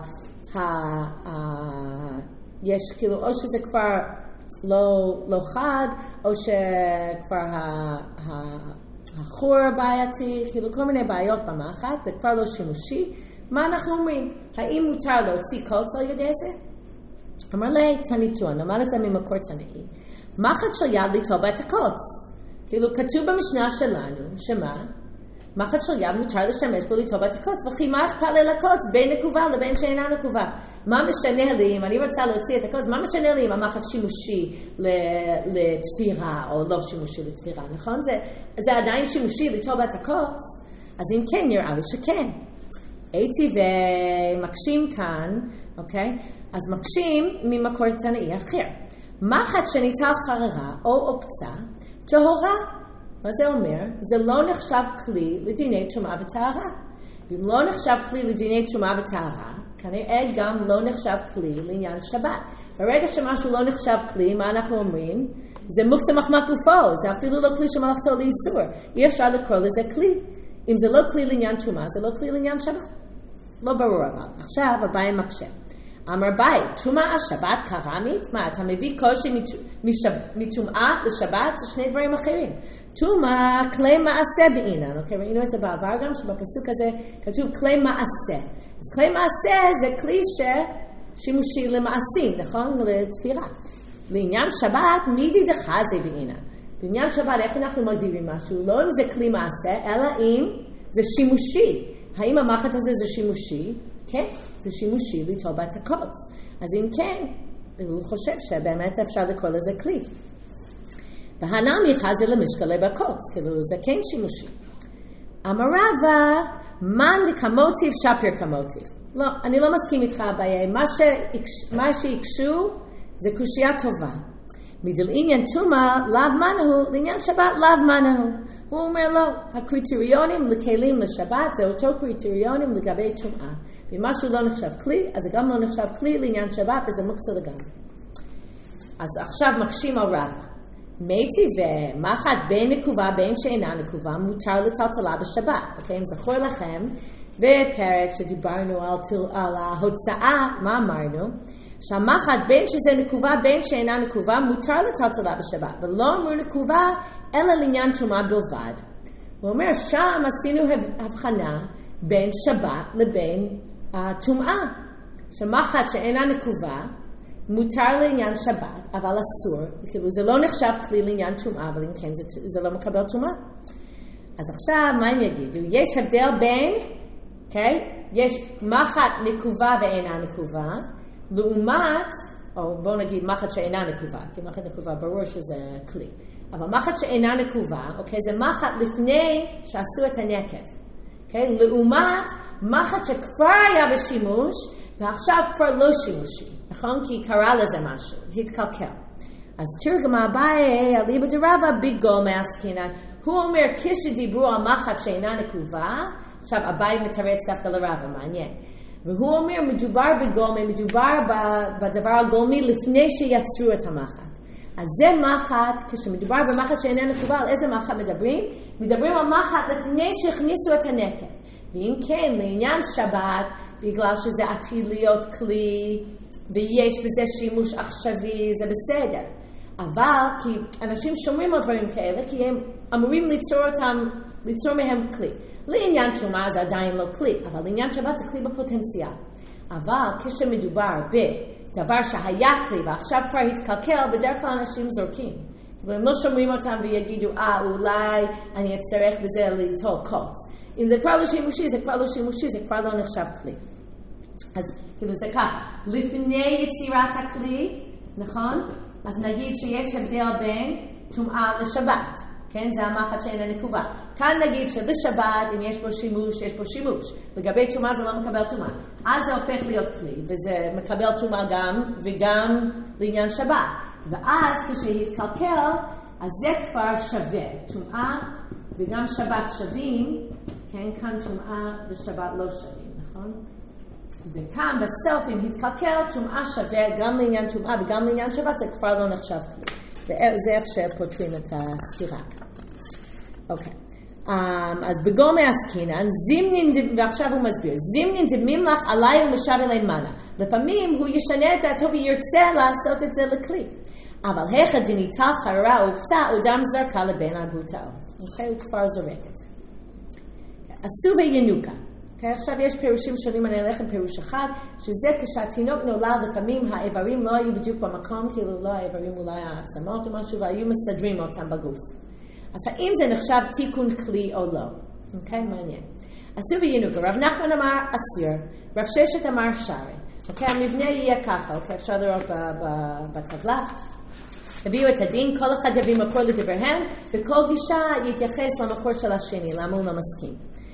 יש כאילו, או שזה כבר לא חד, או שכבר החור בעייתי, כאילו כל מיני בעיות במחט, זה כבר לא שימושי. מה אנחנו אומרים? האם מותר להוציא קוץ על ידי זה? אמר לי, תניתון, אמר את זה ממקור תנאי. מחט של יד ליטול בה את הקוץ. כאילו כתוב במשנה שלנו, שמה? מחט של יד מותר להשתמש בו ליטול בה את הקוץ, וכי מה אכפת לי לקוץ בין נקובה לבין שאינה נקובה? מה משנה לי אם אני רוצה להוציא את הקוץ? מה משנה לי אם המחט שימושי לתפירה או לא שימושי לתפירה, נכון? זה עדיין שימושי ליטול בה את הקוץ, אז אם כן, נראה לי שכן. הייתי ומקשים כאן, אוקיי? אז מקשים ממקור תנאי אחר. מחט שניטל חררה או עוקצה, טהורה. מה זה אומר? זה לא נחשב כלי לדיני טומאה וטהרה. אם לא נחשב כלי לדיני טומאה וטהרה, כנראה גם לא נחשב כלי לעניין שבת. ברגע שמשהו לא נחשב כלי, מה אנחנו אומרים? זה מוקצה מחמת גופו, זה אפילו לא כלי שמלאכתו לאיסור. אי אפשר לקרוא לזה כלי. אם זה לא כלי לעניין טומאה, זה לא כלי לעניין שבת. לא ברור אבל. עכשיו הבאי מקשה. אמר ביי, טומאה השבת קרמית? מה, אתה מביא קושי מטומאה לשבת? זה שני דברים אחרים. טומאה, כלי מעשה בעינן. אוקיי, ראינו את זה בעבר גם, שבפסוק הזה כתוב כלי מעשה. אז כלי מעשה זה כלי ששימושי למעשים, נכון? לתפירה. לעניין שבת, מידי דחזה בעינן. בעניין שבת, איך אנחנו מגדירים משהו? לא אם זה כלי מעשה, אלא אם זה שימושי. האם המחט הזה זה שימושי? כן, זה שימושי ליטול בה את הקוץ. אז אם כן, הוא חושב שבאמת אפשר לקרוא לזה כלי. והנמי חזר למשקלה בקוץ, כאילו זה כן שימושי. אמר רבא, מן דקמוטיב שפיר כמוטיב. לא, אני לא מסכים איתך הבעיה. מה שיקשו זה קושייה טובה. מדל עניין טומאה לאו מנהו, לעניין שבת לאו מנהו. הוא אומר לו, הקריטריונים לכלים לשבת זה אותו קריטריונים לגבי טומאה. ומשהו לא נחשב כלי, אז זה גם לא נחשב כלי לעניין שבת, וזה מוקצה לגמרי. אז עכשיו מקשים על רבא. מתי ומחט בין נקובה בין שאינה נקובה מותר לטלטלה בשבת. אוקיי, אם זכור לכם, בפרק שדיברנו על ההוצאה, מה אמרנו? שהמחט בין שזה נקובה בין שאינה נקובה מותר לטלטלה בשבת. ולא אמרו נקובה אלא לעניין תרומה בלבד. הוא אומר, שם עשינו הבחנה בין שבת לבין טומאה. שמחט שאינה נקובה מותר לעניין שבת, אבל אסור, כאילו זה לא נחשב כלי לעניין טומאה, אבל אם כן זה לא מקבל טומאה. אז עכשיו מה הם יגידו? יש הבדל בין, יש מחט נקובה ואינה נקובה, לעומת, או בואו נגיד מחט שאינה נקובה, כי מחט נקובה ברור שזה כלי. אבל מחט שאינה נקובה, זה מחט לפני שעשו את הנקב. לעומת מחט שכבר היה בשימוש, ועכשיו כבר לא שימושי. נכון? כי קרה לזה משהו, התקלקל. אז תרגמה אביי, אליבא דרבא, בגומה עסקינן. הוא אומר, כשדיברו על מחט שאינה נקובה, עכשיו אביי מתרץ דווקא לרבא, מעניין. והוא אומר, מדובר בגומה, מדובר בדבר הגולמי לפני שיצרו את המחט. אז זה מחט, כשמדובר במחט שאינה נקובה, על איזה מחט מדברים? מדברים על מחט לפני שהכניסו את הנקב. ואם כן, לעניין שבת, בגלל שזה עתיד להיות כלי, ויש בזה שימוש עכשווי, זה בסדר. אבל כי אנשים שומרים על דברים כאלה, כי הם אמורים ליצור מהם כלי. לעניין תרומה זה עדיין לא כלי, אבל לעניין שבת זה כלי בפוטנציאל. אבל כשמדובר בדבר שהיה כלי ועכשיו כבר התקלקל, בדרך כלל אנשים זורקים. הם לא שומרים אותם ויגידו, אולי אני אצטרך בזה ליטול קוץ. אם זה כבר לא שימושי, זה כבר לא שימושי, זה כבר לא נחשב כלי. אז כאילו זה ככה, לפני יצירת הכלי, נכון? אז נגיד שיש הבדל בין טומאה לשבת, כן? זה המחט שאינה נקובה. כאן נגיד שלשבת, אם יש בו שימוש, יש בו שימוש. לגבי טומאה זה לא מקבל טומאה. אז זה הופך להיות כלי, וזה מקבל טומאה גם, וגם לעניין שבת. ואז כשהתקלקל, אז זה כבר שווה. טומאה וגם שבת שווים, כן? כאן טומאה ושבת לא שווים, נכון? וכאן בסוף אם התקלקל, טומאה שווה גם לעניין טומאה וגם לעניין שבת, זה כבר לא נחשב כלי. זה איפה שפותרים את הסתירה. אוקיי. אז בגומה עסקינן, זימנין, ועכשיו הוא מסביר, זימנין דמימלך עליי ומשב אלי מנה. לפעמים הוא ישנה את דעתו וירצה לעשות את זה לכלי. אבל היכא דניטל חררה או קצה, אדם זרקה לבין הגותל. אוקיי, הוא כבר זורק את זה. עשו וינוקה. עכשיו יש פירושים שונים, אני אלך עם פירוש אחד, שזה כשהתינוק נולד, לפעמים האיברים לא היו בדיוק במקום, כאילו לא האיברים אולי העצמות או משהו, והיו מסתדרים אותם בגוף. אז האם זה נחשב תיקון כלי או לא? אוקיי, מעניין. עשו וינוקה, רב נחמן אמר אסיר, רב ששת אמר שרי. אוקיי, המבנה יהיה ככה, אוקיי, אפשר לראות בטבלה. הביאו את הדין, כל אחד יביא מקור לדבריהם, וכל גישה יתייחס למקור של השני, למה הוא לא מסכים.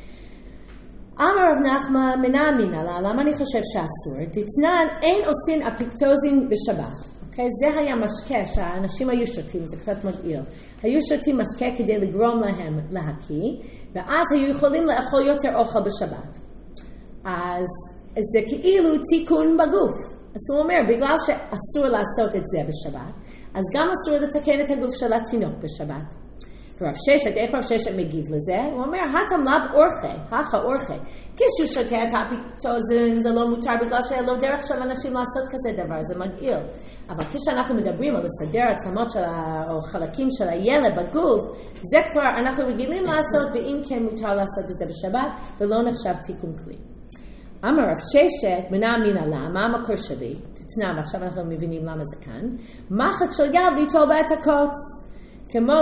אמר רב נחמן מנה אמינה לה, למה אני חושב שאסור? תתנן, אין עושים אפיקטוזין בשבת. Okay? זה היה משקה שהאנשים היו שותים, זה קצת מגעיל. היו שותים משקה כדי לגרום להם להקיא, ואז היו יכולים לאכול יותר אוכל בשבת. אז זה כאילו תיקון בגוף. אז הוא אומר, בגלל שאסור לעשות את זה בשבת, אז גם אסור לתקן את הגוף של התינוק בשבת. רב ששת, איך רב ששת מגיב לזה? הוא אומר, התם לב אורחי, הכה אורחי. כשהוא שותה את האפיקטוזין, זה לא מותר בגלל שאין לו דרך של אנשים לעשות כזה דבר, זה מגעיל. אבל כשאנחנו מדברים על לסדר עצמות או חלקים של הילד בגוף, זה כבר אנחנו רגילים לעשות, ואם כן מותר לעשות את זה בשבת, ולא נחשב תיקון כלי. אמר רב ששת, מנה אמינה לה, מה המקור שלי? תתנה, ועכשיו אנחנו מבינים למה זה כאן. מחט של יד ליטול בה את הקוץ. כמו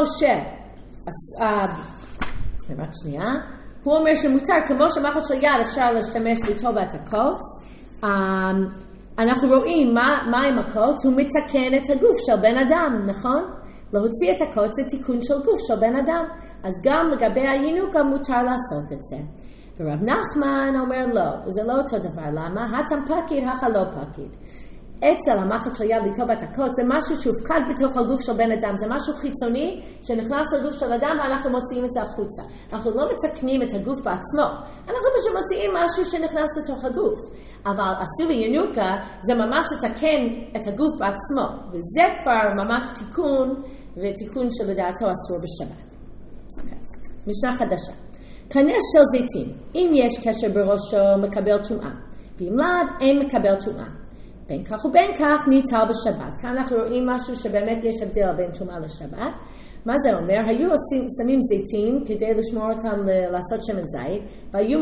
רק שנייה. הוא אומר שמותר, כמו שמחט של יד אפשר להשתמש ליטול בה את הקוץ. אנחנו רואים מה עם הקוץ, הוא מתקן את הגוף של בן אדם, נכון? להוציא את הקוץ זה תיקון של גוף של בן אדם. אז גם לגבי הינוקה מותר לעשות את זה. ורב נחמן אומר לא, זה לא אותו דבר, למה? התם פקיד, הכה לא פקיד. אצל המחט של יד ליטול בת הקוץ זה משהו שהופקד בתוך הגוף של בן אדם, זה משהו חיצוני שנכנס לגוף של אדם ואנחנו מוציאים את זה החוצה. אנחנו לא מתקנים את הגוף בעצמו, אנחנו פשוט מוציאים משהו שנכנס לתוך הגוף. אבל אסור לינוקה זה ממש לתקן את הגוף בעצמו, וזה כבר ממש תיקון, ותיקון שלדעתו אסור בשבת. משנה חדשה. קנה של זיתים, אם יש קשר בראשו מקבל טומאה, ואם לאו אין מקבל טומאה. בין כך ובין כך ניטל בשבת. כאן אנחנו רואים משהו שבאמת יש הבדל בין טומאה לשבת. מה זה אומר? היו שמים זיתים כדי לשמור אותם לעשות שמן זית, והיו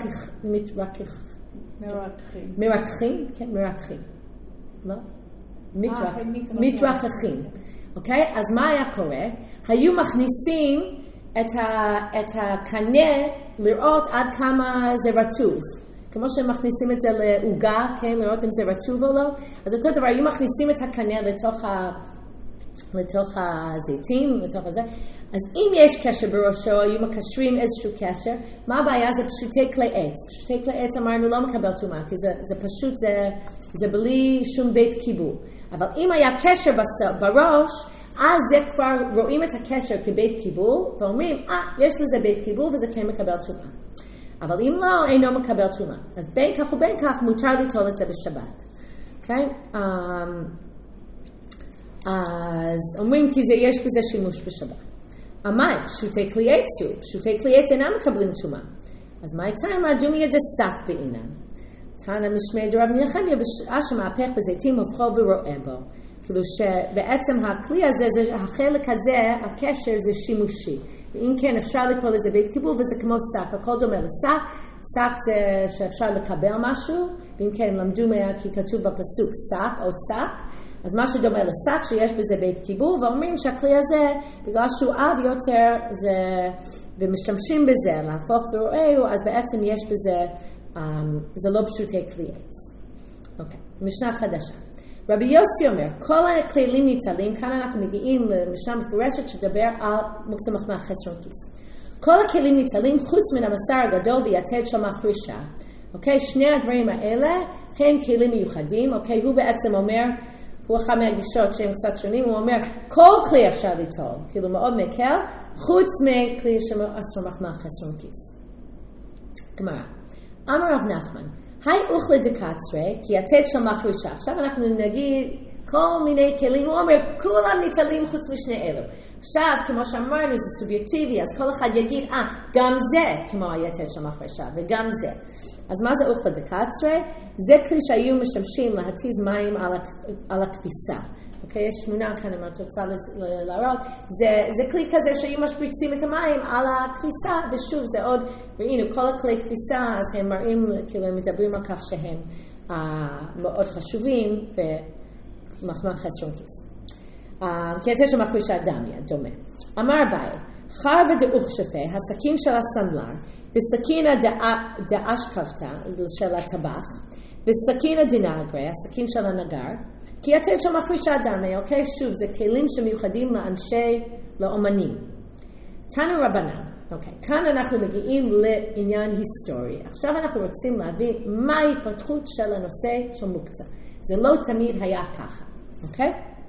מרככים. כן, מרככים. לא? מתרחכים. אוקיי? אז מה היה קורה? היו מכניסים את הקנה לראות עד כמה זה רטוב. כמו שהם מכניסים את זה לעוגה, כן? לראות אם זה רטוב או לא. אז אותו דבר, היו מכניסים את הקנה לתוך הזיתים, לתוך הזה. אז אם יש קשר בראשו, היו מקשרים איזשהו קשר, מה הבעיה? זה פשוטי כלי עץ. פשוטי כלי עץ אמרנו לא מקבל טומאה, כי זה פשוט, זה בלי שום בית קיבול. אבל אם היה קשר בראש, אז זה כבר רואים את הקשר כבית קיבול, ואומרים, יש לזה בית קיבול וזה כן מקבל טומאה. אבל אם לא, אינו מקבל טומאה. אז בין כך ובין כך מותר ליטול את זה בשבת. אוקיי? אז אומרים כי יש בזה שימוש בשבת. אמר, פשוטי כלי עץ, פשוטי כלי עץ אינם מקבלים טומאה. אז מה איתם? דומיה דסק בעינם. תנא משמי דרב נחמיה בשעה שמהפך בזיתים הופכו ורואה בו. כאילו שבעצם הכלי הזה, החלק הזה, הקשר זה שימושי. ואם כן אפשר לקרוא לזה בית קיבול וזה כמו שק, הכל דומה לשק. שק זה שאפשר לקבל משהו, ואם כן למדו כי כתוב בפסוק שק או שק. אז מה שדומה לשק שיש בזה בית קיבול, ואומרים שהכלי הזה, בגלל שהוא עב יותר, ומשתמשים בזה להפוך ורואהו, אז בעצם יש בזה, זה לא פשוטי כלי עץ. אוקיי, משנה חדשה. רבי יוסי אומר, כל הכלים ניטלים, כאן אנחנו מגיעים למשנה מפורשת שדבר על מוקצה מחמאה חסרון כיס. כל הכלים ניטלים חוץ מן המסר הגדול ויתד של מחרישה. אוקיי, שני הדברים האלה הם כלים מיוחדים. אוקיי, הוא בעצם אומר, הוא אחד מהגישות שהם קצת שונים, הוא אומר, כל כלי אפשר ליטול, כאילו מאוד מקל, חוץ מכלי שאסור מחמאה חסרון כיס. גמרא, אמר רב נחמן, היי אוכלי דקצרי, כי התת של מחרישה. עכשיו אנחנו נגיד כל מיני כלים, הוא אומר, כולם ניטלים חוץ משני אלו. עכשיו, כמו שאמרנו, זה סובייקטיבי, אז כל אחד יגיד, גם זה כמו היתד של מחרישה, וגם זה. אז מה זה אוכלי דקצרי? זה כלי שהיו משמשים להתיז מים על הכביסה. אוקיי, יש תמונה כאן, אם את רוצה להראות. זה כלי כזה שהיו משפריצים את המים על הכביסה, ושוב, זה עוד, ראינו, כל הכלי כביסה, אז הם מראים, כאילו, הם מדברים על כך שהם מאוד חשובים, ומחמאה חסרון כיס. כי זה שמחרישה דמיה, דומה. אמר ביי, חרב דאוכשפה, הסכין של הסנדלר, בסכינה דאשכבתה, של הטבח, בסכינה דנגרה, הסכין של הנגר, כי התת של מחרישה דמיה, אוקיי? שוב, זה כלים שמיוחדים לאומנים. תנו רבנן, אוקיי, כאן אנחנו מגיעים לעניין היסטורי. עכשיו אנחנו רוצים להבין מה ההתפתחות של הנושא של מוקצה. זה לא תמיד היה ככה, אוקיי?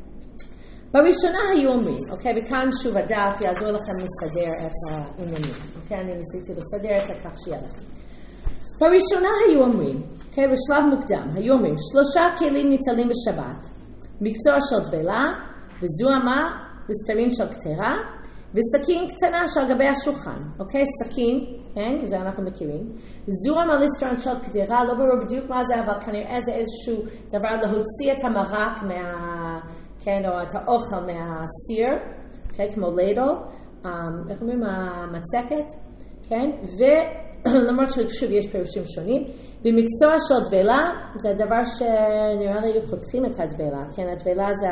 בראשונה היו אומרים, אוקיי, וכאן שוב הדף יעזור לכם לסדר את העניינים, אוקיי? אני ניסיתי לסדר את זה כך שיהיה לכם. בראשונה היו אומרים, אוקיי, בשלב מוקדם, היו אומרים, 3 כלים ניטלים בשבת, מקצוע של טבילה, וזוהמה, וסתרין של קטרה, וסכין קטנה של גבי השולחן, אוקיי? סכין, כן, זה אנחנו מכירים. זוהמה לסתרין של קטרה, לא ברור בדיוק מה זה, אבל כנראה זה איזשהו דבר להוציא את המרק כן, או את האוכל מהסיר, okay, כמו לידו, איך אומרים, המצקת, כן, ולמרות ששוב יש פירושים שונים, במקצוע של דבלה, זה הדבר שנראה לי חותכים את הדבלה, כן, הדבלה זה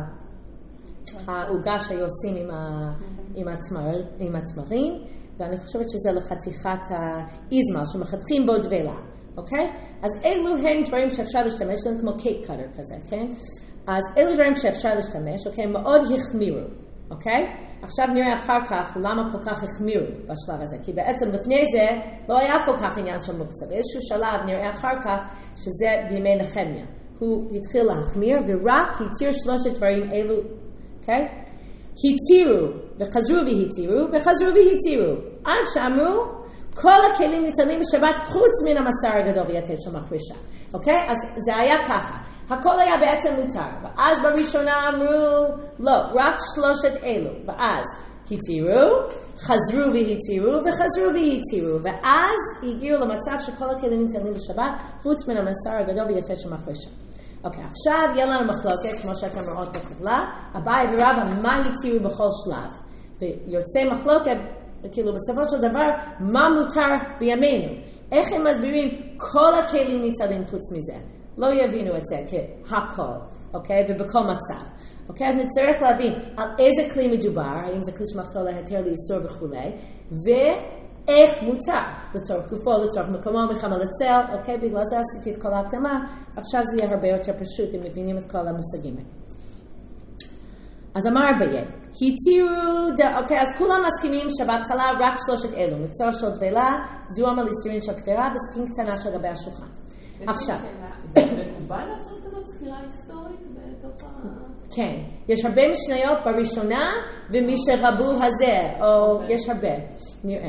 העוגה שהיו עושים עם התמרים, ואני חושבת שזה לחתיכת האיזמל, שמחתכים בו דבלה, אוקיי? אז אלו הם דברים שאפשר להשתמש להם כמו קייק קאטר כזה, כן? אז אלו דברים שאפשר להשתמש, אוקיי? מאוד החמירו, אוקיי? עכשיו נראה אחר כך למה כל כך החמירו בשלב הזה, כי בעצם לפני זה לא היה כל כך עניין של מוקצה, באיזשהו שלב נראה אחר כך שזה בימי נחמיה. הוא התחיל להחמיר ורק התיר 3 דברים אלו, אוקיי? התירו וחזרו והתירו וחזרו והתירו, עד שאמרו כל הכלים ניטלים בשבת חוץ מן המסר הגדול ויתד של מחרישה. אוקיי? אז זה היה ככה. הכל היה בעצם מותר. ואז בראשונה אמרו, לא, רק 3 אלו. ואז התירו, חזרו והתירו, וחזרו והתירו. ואז הגיעו למצב שכל הכלים ניתנים בשבת, חוץ מן המסר הגדול ויוצא שמחרי שם. אוקיי, עכשיו יהיה לנו מחלוקת, כמו שאתם רואות בטבלה, אביי ורבא, מה התירו בכל שלב? ויוצא מחלוקת, כאילו בסופו של דבר, מה מותר בימינו? איך הם מסבירים כל הכלים ניצלים חוץ מזה? לא יבינו את זה כהכל, אוקיי? ובכל מצב. אוקיי? אז נצטרך להבין על איזה כלי מדובר, האם זה כלי שמחתור להיתר לאיסור וכולי, ואיך מותר לצורך גופו, לצורך מקומו, מחמל הצל, אוקיי? בגלל זה עשיתי את כל ההקדמה, עכשיו זה יהיה הרבה יותר פשוט אם מבינים את כל המושגים האלה. אז אמר אביי, התירו, אוקיי, אז כולם מסכימים שבהתחלה רק 3 אלו, מקצוע של טבילה, זוהם על איסורים של קטרה, וסכין קטנה של גבי השולחן. עכשיו. זה מקובל לעשות כזאת סקירה היסטורית בתוך ה... כן, יש הרבה משניות בראשונה, ומי שרבו הזה, או יש הרבה, נראה.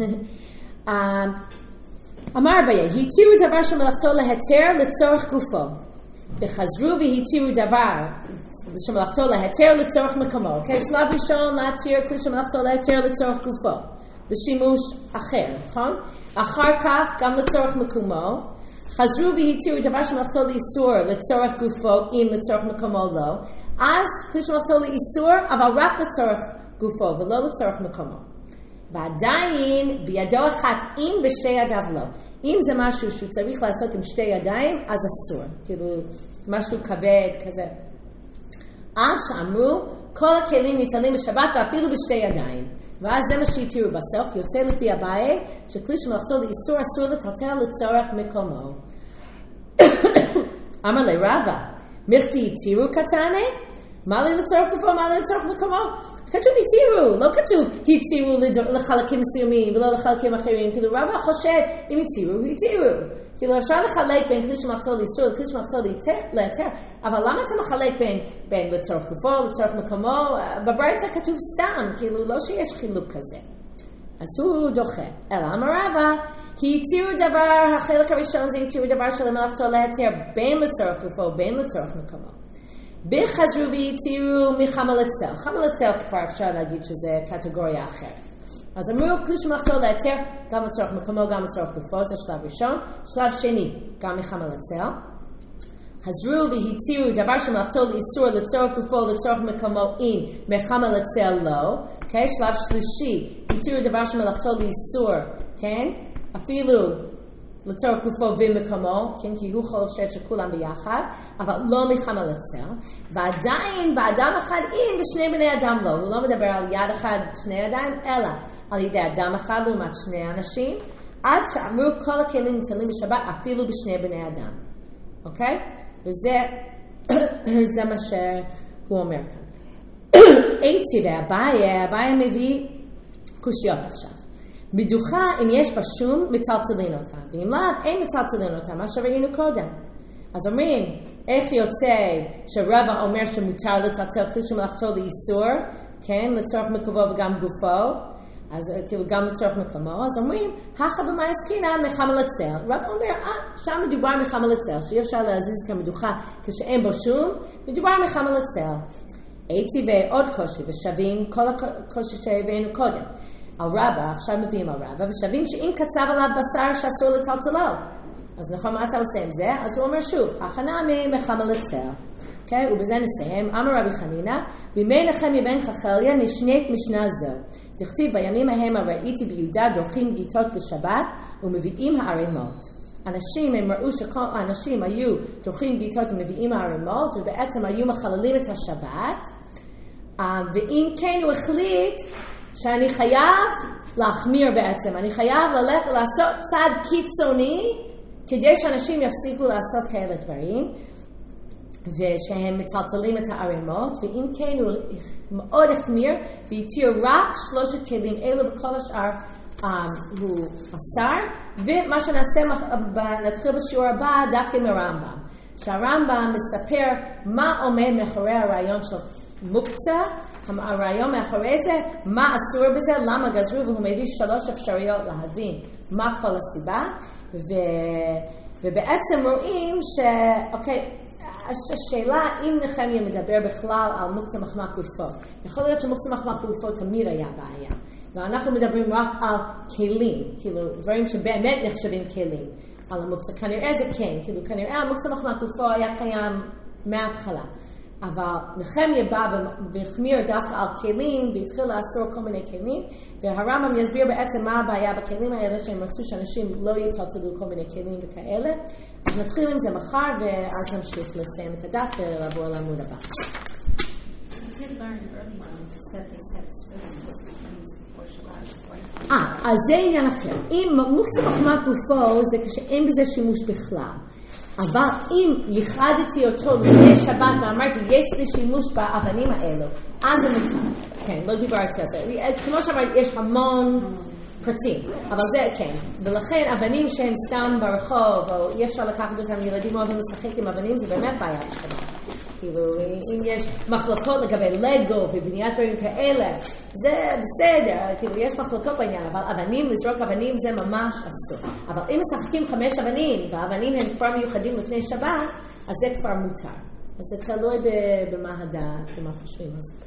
אמר אביי, התירו דבר שמלאכתו להיתר לצורך גופו, וחזרו והתירו דבר שמלאכתו להיתר לצורך מקומו. אוקיי, שלב ראשון להתיר כלי שמלאכתו להיתר לצורך גופו, לשימוש אחר, נכון? אחר כך גם לצורך מקומו, חזרו והתירו דבר שמלאכתו לאיסור לצורך גופו, אם לצורך מקומו לא, אז כלי שמלאכתו לאיסור, אבל רק לצורך גופו ולא לצורך מקומו. ועדיין בידו אחת, אם בשתי ידיו לא. אם זה משהו שהוא צריך לעשות עם 2 ידיים, אז אסור. כאילו, משהו כבד כזה. עד שאמרו, כל הכלים ניתנים בשבת ואפילו ב2 ידיים. ואז זה מה שהתירו בסוף, יוצא לפי אביי, שכלי שמלאכתו לאיסור אסור לטלטל לצורך מקומו. אמר לרבא, מכתי התירו קטנה? מה לי לצורך גופו, מה לי לצורך מקומו? כתוב התירו, לא כתוב התירו לחלקים מסוימים ולא לחלקים אחרים. כאילו רבא חושב, אם התירו. כאילו אפשר לחלק בין כלי שמלאכתו לאיסור לכלי שמלאכתו להיתר, אבל למה אתה מחלק בין לצורך גופו, לצורך מקומו? בברייתא כתוב סתם, כאילו לא שיש חילוק כזה. אז הוא דוחה. אלא אמר רבא, התירו דבר, החלק הראשון זה התירו דבר של מלאכתו להיתר בין לצורך גופו, בין לצורך מקומו. בחזרו והתירו מחמל הצל. חמל הצל כבר אפשר להגיד שזה קטגוריה אחרת. אז אמרו, כלי שמלאכתו להיתר גם לצורך מקומו, גם לצורך גופו, זה שלב ראשון. שלב שני, גם מחמל הצל. חזרו והתירו דבר שמלאכתו לאיסור לצורך גופו, לצורך מקומו, אם מחמל הצל לא. Okay? שלב שלישי, התירו דבר שמלאכתו לאיסור, כן? אפילו לצורך גופו ומקומו, כן? כי הוא חושב שכולם ביחד, אבל לא מחמל הצל. ועדיין באדם אחד אם בשני בני אדם לא. הוא לא מדבר על יד אחד 2 ידיים, אלא על ידי אדם אחד לעומת 2 אנשים, עד שאמרו כל הכלים ניתנים בשבת אפילו בשני בני אדם. אוקיי? וזה מה שהוא אומר כאן. איתי והבעיה מביא קושיות עכשיו. מדוחה אם יש בה שום מטלטלין אותה, ואם לא, אין מטלטלין אותה, מה שראינו קודם. אז אומרים, איך יוצא שרבא אומר שמותר לטלטל כלי שמלאכתו לאיסור, כן, לצורך מקומו וגם גופו, אז כאילו גם לצורך מקומו, אז אומרים, הכה במאי עסקינן מחמל הצל. רבא אומר, שם מדובר מחמל הצל, שאי אפשר להזיז כמדוחה כשאין בו שום, מדובר מחמל הצל. הייתי ועוד קושי, ושווים כל הקושי שהבאנו קודם. על רבא, עכשיו מביאים על רבא, ושווים שאם קצב עליו בשר שאסור לטלטלו. אז נכון, מה אתה עושה עם זה? אז הוא אומר שוב, הכנה מחמל הצל. Okay, ובזה נסיים. אמר רבי חנינא, בימי נחמיה בן חכליה נשנית משנה זו. תכתיב בימים ההם ראיתי ביהודה דורכים גיטות בשבת ומביאים הערימות. הם ראו שכל האנשים היו דורכים גיטות ומביאים הערימות, ובעצם היו מחללים את השבת. ואם כן הוא החליט שאני חייב להחמיר בעצם, אני חייב ללכת לעשות צעד קיצוני כדי שאנשים יפסיקו לעשות כאלה דברים. ושהם מטלטלים את הערימות, ואם כן הוא מאוד החמיר, והתיר רק 3 כלים אלו, בכל השאר הוא אסר. ומה שנעשה, נתחיל בשיעור הבא, דווקא מרמב"ם. שהרמב"ם מספר מה עומד מאחורי הרעיון של מוקצה, הרעיון מאחורי זה, מה אסור בזה, למה גזרו, והוא מביא 3 אפשרויות להבין מה כל הסיבה, ובעצם רואים שאוקיי, השאלה אם נחמיה מדבר בכלל על מוקצה מחמק גופו. יכול להיות שמוקצה מחמק גופו תמיד היה בעיה. ואנחנו מדברים רק על כלים, כאילו דברים שבאמת נחשבים כלים. על המוקצה, כנראה זה כן, כאילו כנראה המוקצה מחמק גופו היה קיים מההתחלה. אבל נחמיה בא והחמיר דווקא על כלים, והתחיל לאסור כל מיני כלים, והרמב"ם יסביר בעצם מה הבעיה בכלים האלה, שהם רצו שאנשים לא יטלטלו כל מיני כלים וכאלה. אז נתחיל עם זה מחר, ואז נמשיך לסיים את הדף ולעבור לעמוד הבא. אז זה עניין אחר. אם מוקצה מחמק גופו זה כשאין בזה שימוש בכלל. אבל אם ייחדתי אותו לפני שבת ואמרתי יש לי שימוש באבנים האלו, אז זה מותר. כן, לא דיברתי על זה. כמו שאמרתי, יש המון פרטים, אבל זה כן. ולכן אבנים שהם סתם ברחוב, או אי אפשר לקחת אותם, ילדים אוהבים לשחק עם אבנים, זה באמת בעיה בשבת. כאילו, אם יש מחלוקות לגבי לגו ובניית דברים כאלה, זה בסדר, כאילו, יש מחלוקות בעניין, אבל אבנים, לזרוק אבנים זה ממש אסור. אבל אם משחקים 5 אבנים, והאבנים הם כבר מיוחדים לפני שבת, אז זה כבר מותר. אז זה תלוי במה הדעת, ומה חושבים על זה.